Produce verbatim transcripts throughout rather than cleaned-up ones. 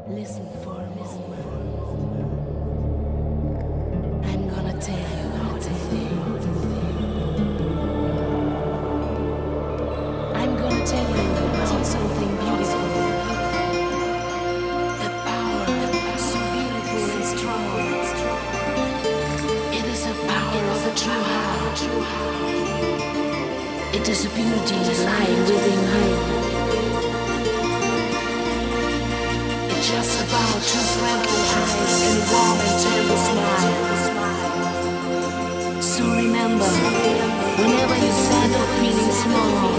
Listen for a moment. I'm gonna tell you what to do. I'm gonna tell you about something beautiful. The power, so beautiful and strong. It is the power of a true heart. It is a beauty lying within you. Just about two friendly eyes and a warm and tender smile. So remember, whenever you sad or feeling small,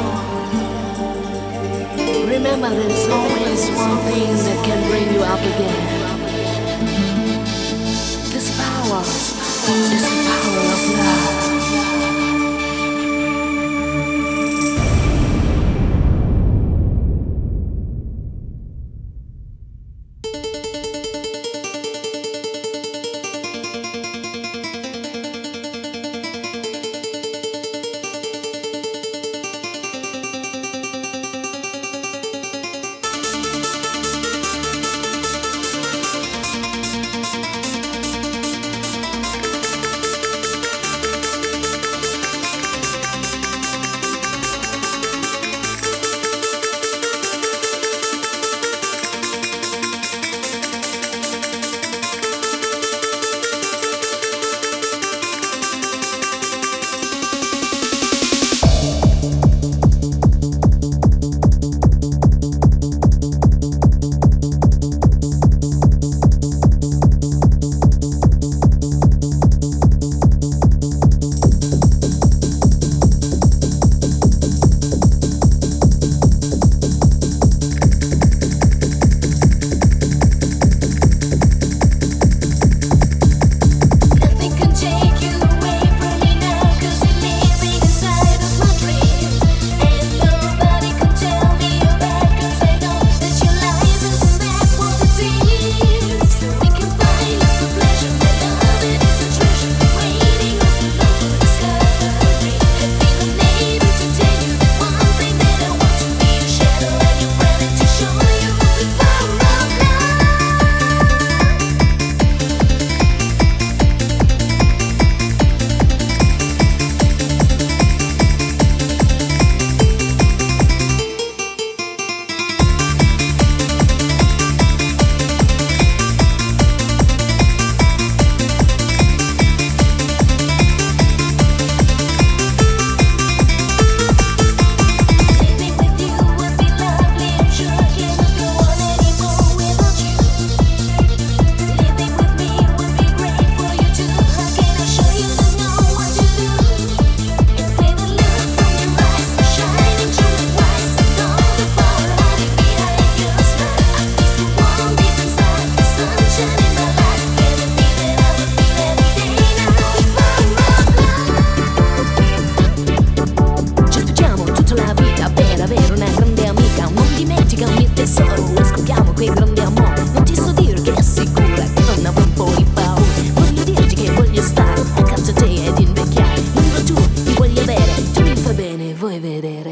remember there's always one thing that can bring you up again. This power is the power of love. Vuoi vedere?